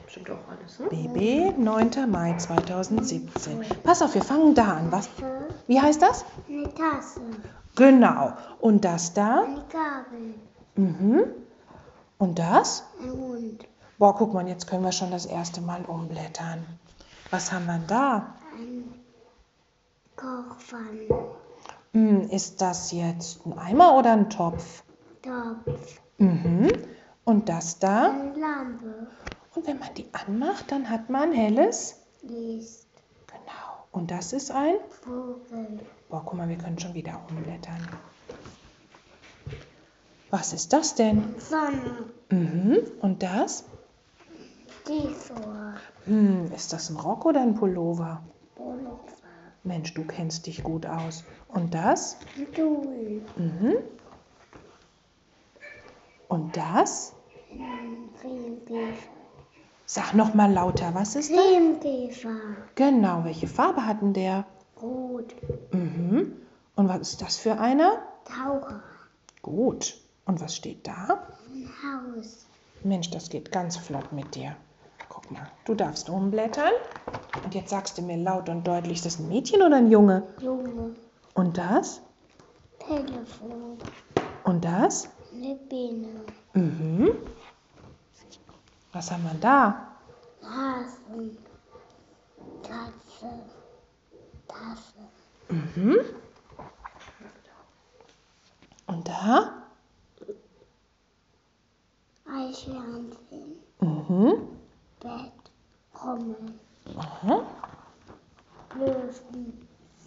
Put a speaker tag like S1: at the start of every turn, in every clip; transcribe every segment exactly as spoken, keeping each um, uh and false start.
S1: bestimmt auch alles, ne?
S2: Baby, neunter Mai zweitausendsiebzehn. Pass auf, wir fangen da an. Was? Wie heißt das?
S3: Eine Tasse.
S2: Genau. Und das da?
S3: Eine Gabel.
S2: Mhm. Und das?
S3: Ein Hund.
S2: Boah, guck mal, jetzt können wir schon das erste Mal umblättern. Was haben wir da?
S3: Ein Kochpfanne.
S2: Hm, ist das jetzt ein Eimer oder ein Topf?
S3: Topf.
S2: Mhm. Und das da?
S3: Eine Lampe.
S2: Und wenn man die anmacht, dann hat man helles?
S3: Licht.
S2: Genau. Und das ist ein?
S3: Vogel.
S2: Boah, guck mal, wir können schon wieder umblättern. Was ist das denn?
S3: Sonne.
S2: Mhm. Und das?
S3: Stiefel.
S2: Hm, ist das ein Rock oder ein Pullover?
S3: Pullover.
S2: Mensch, du kennst dich gut aus. Und das?
S3: Ein Stuhl.
S2: Mhm. Und das?
S3: Ein Riesenkäfer.
S2: Sag noch mal lauter, was ist das?
S3: Riesenkäfer.
S2: Genau, welche Farbe hat denn der?
S3: Rot.
S2: Mhm. Und was ist das für einer?
S3: Taucher.
S2: Gut. Und was steht da?
S3: Ein Haus.
S2: Mensch, das geht ganz flott mit dir. Guck mal, du darfst umblättern. Und jetzt sagst du mir laut und deutlich, ist das ein Mädchen oder ein Junge?
S3: Junge.
S2: Und das?
S3: Telefon.
S2: Und das?
S3: Eine Biene.
S2: Mhm. Was haben wir da?
S3: Hasen. Katze. Tasse.
S2: Mhm. Und da?
S3: Eichhörnchen.
S2: Mhm.
S3: Bett. Trommel.
S2: Aha.
S3: Löwen.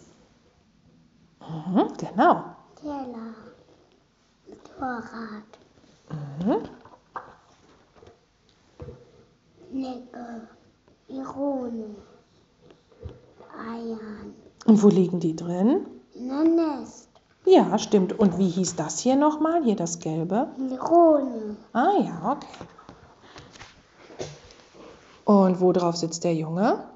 S2: Mhm. Genau.
S3: Teller. Motorrad.
S2: Mhm.
S3: Necke. Irone. Eiern.
S2: Und wo liegen die drin?
S3: In ein Nest.
S2: Ja, stimmt. Und wie hieß das hier nochmal? Hier das Gelbe?
S3: Irone.
S2: Ah ja, okay. Und wo drauf sitzt der Junge?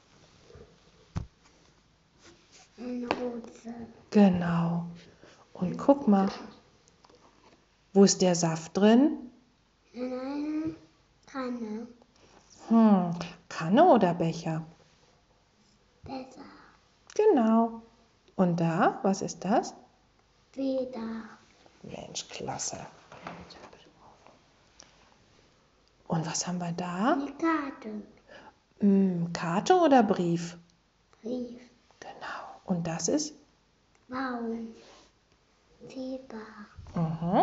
S3: Eine Rose.
S2: Genau. Und guck mal, wo ist der Saft drin?
S3: In einer Kanne.
S2: Hm, Kanne oder Becher?
S3: Besser.
S2: Genau. Und da, was ist das?
S3: Feder.
S2: Mensch, klasse. Und was haben wir da?
S3: Eine Karte.
S2: Hm, Karte oder Brief?
S3: Brief.
S2: Genau. Und das ist?
S3: Baum. Fieber.
S2: Mhm.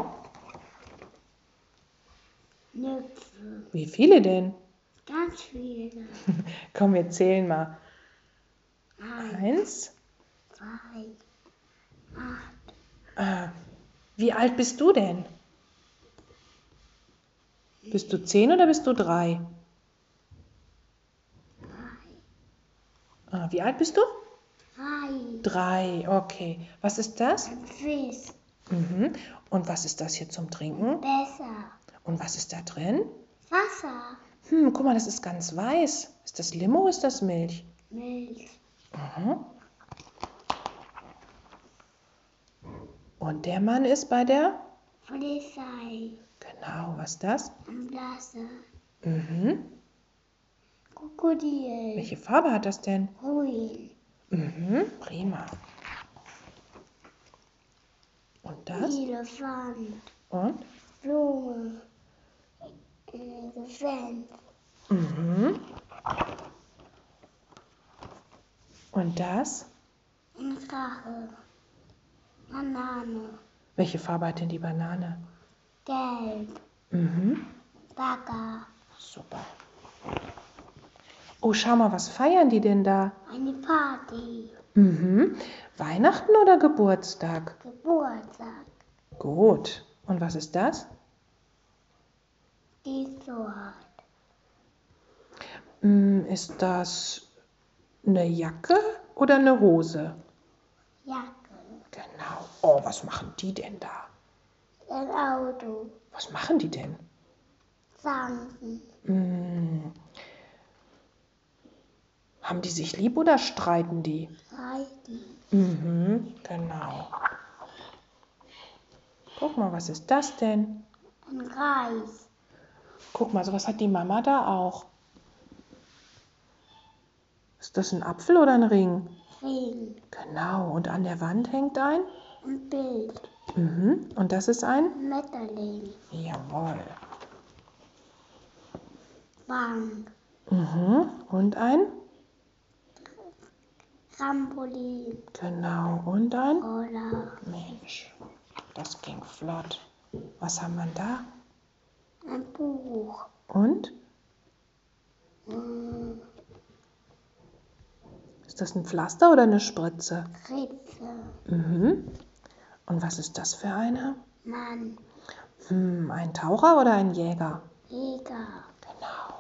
S3: Nüpfe.
S2: Wie viele denn?
S3: Ganz viele.
S2: Komm, wir zählen mal.
S3: Eins,
S2: Eins.
S3: zwei, acht,
S2: Äh, wie alt bist du denn? Bist du zehn oder bist du drei?
S3: drei.
S2: Ah, wie alt bist du?
S3: Drei.
S2: Drei, okay. Was ist das?
S3: Ein Fisch.
S2: Mhm. Und was ist das hier zum Trinken?
S3: Besser.
S2: Und was ist da drin?
S3: Wasser.
S2: Hm, guck mal, das ist ganz weiß. Ist das Limo oder ist das Milch?
S3: Milch.
S2: Mhm. Und der Mann ist bei der?
S3: Polizei.
S2: Genau, was ist das?
S3: Ein Blasse.
S2: Mhm.
S3: Krokodil.
S2: Welche Farbe hat das denn?
S3: Ruin.
S2: Mhm, prima. Und das?
S3: Elefant.
S2: Und?
S3: Blume. Elefant.
S2: Mhm. Und das?
S3: Ein Drache. Banane.
S2: Welche Farbe hat denn die Banane?
S3: Gelb.
S2: Mhm.
S3: Bagger.
S2: Super. Oh, schau mal, was feiern die denn da?
S3: Eine Party.
S2: Mhm. Weihnachten oder Geburtstag?
S3: Geburtstag.
S2: Gut. Und was ist das?
S3: Die Sorte.
S2: Hm, ist das eine Jacke oder eine Hose?
S3: Jacke.
S2: Genau. Oh, was machen die denn da?
S3: Ein Auto.
S2: Was machen die denn?
S3: Sanken.
S2: Hm. Haben die sich lieb oder streiten die?
S3: Reiten.
S2: Mhm, genau. Guck mal, was ist das denn?
S3: Ein Reis.
S2: Guck mal, sowas hat die Mama da auch. Ist das ein Apfel oder ein Ring?
S3: Ring,
S2: Genau. Und an der Wand hängt ein?
S3: ein Bild,
S2: Mhm. Und das ist ein?
S3: Schmetterling,
S2: Jawohl.
S3: Bank,
S2: Mhm. Und ein?
S3: Trampolin,
S2: Genau. Und ein?
S3: Roller,
S2: Mensch, das ging flott. Was haben wir da?
S3: ein Buch,
S2: Und?
S3: hm,
S2: Ist das ein Pflaster oder eine Spritze?
S3: Ritze,
S2: Mhm. Und was ist das für eine?
S3: Mann,
S2: Hm, ein Taucher oder ein Jäger?
S3: Jäger,
S2: Genau.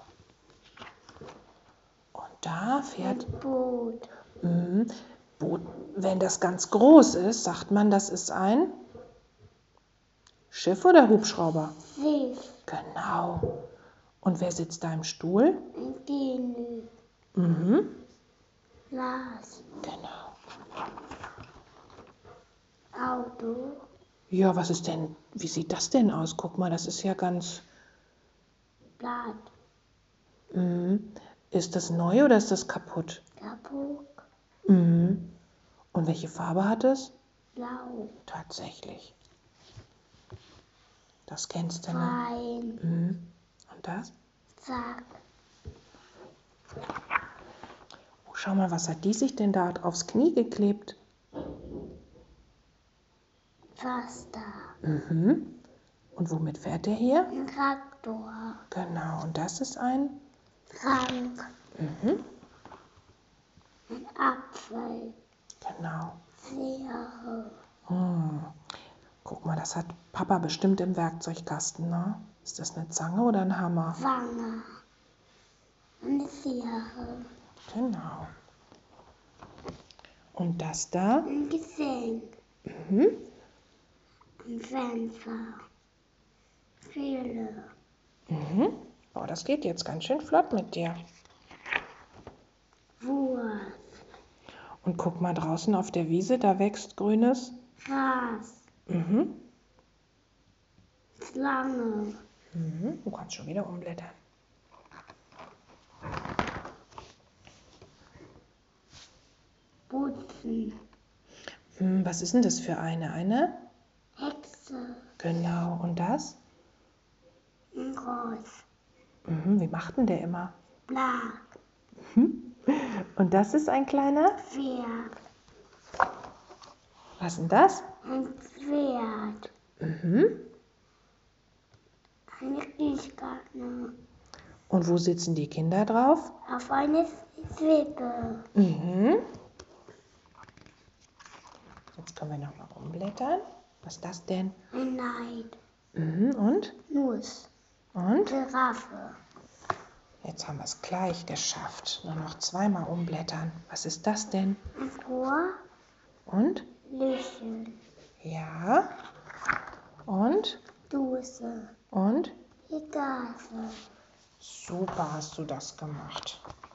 S2: Und da fährt
S3: ein Boot,
S2: mhm. Boot. Wenn das ganz groß ist, sagt man, das ist ein Schiff oder Hubschrauber?
S3: Schiff,
S2: Genau. Und wer sitzt da im Stuhl?
S3: ein Genü,
S2: Mhm.
S3: Glas,
S2: Genau.
S3: Auto,
S2: Ja, was ist denn, wie sieht das denn aus? Guck mal, das ist ja ganz,
S3: Blatt,
S2: mhm. Ist das neu oder ist das kaputt?
S3: kaputt,
S2: Mhm. Und welche Farbe hat es?
S3: blau,
S2: Tatsächlich. Das kennst du, ne?
S3: Wein,
S2: Mhm. Und das?
S3: Sack,
S2: Oh, schau mal, was hat die sich denn da aufs Knie geklebt?
S3: Pflaster,
S2: Mhm. Und womit fährt der hier?
S3: ein Traktor,
S2: Genau, und das ist ein?
S3: Trank,
S2: Mhm.
S3: ein Apfel,
S2: Genau.
S3: Schere,
S2: Hm. Guck mal, das hat Papa bestimmt im Werkzeugkasten, ne? Ist das eine Zange oder ein Hammer?
S3: Wange, eine Schere,
S2: Genau. Und das da?
S3: ein Geschenk,
S2: Mhm.
S3: ein Fenster, Schüler,
S2: Mhm. Oh, das geht jetzt ganz schön flott mit dir.
S3: Wurst,
S2: Und guck mal draußen auf der Wiese, da wächst grünes.
S3: Gras,
S2: Mhm.
S3: Schlange,
S2: Mhm. Du kannst schon wieder umblättern.
S3: Putzen,
S2: Hm, was ist denn das für eine? Eine?
S3: Hexe,
S2: Genau. Und das?
S3: ein Groß,
S2: Mhm. Wie macht denn der immer?
S3: Blag,
S2: Und das ist ein kleiner?
S3: Pferd,
S2: Was ist denn das?
S3: ein Pferd,
S2: Mhm.
S3: eine Gießkanne,
S2: Und wo sitzen die Kinder drauf?
S3: auf eine Zwiebel,
S2: Mhm. Jetzt können wir noch mal umblättern. Was ist das denn?
S3: ein Neid,
S2: Mhm. Und?
S3: Nuss,
S2: Und?
S3: Giraffe,
S2: Jetzt haben wir es gleich geschafft. Nur noch zweimal umblättern. Was ist das denn?
S3: ein Tor,
S2: Und?
S3: Lächeln,
S2: Ja. Und?
S3: Dose,
S2: Und?
S3: Gase.
S2: Super hast du das gemacht.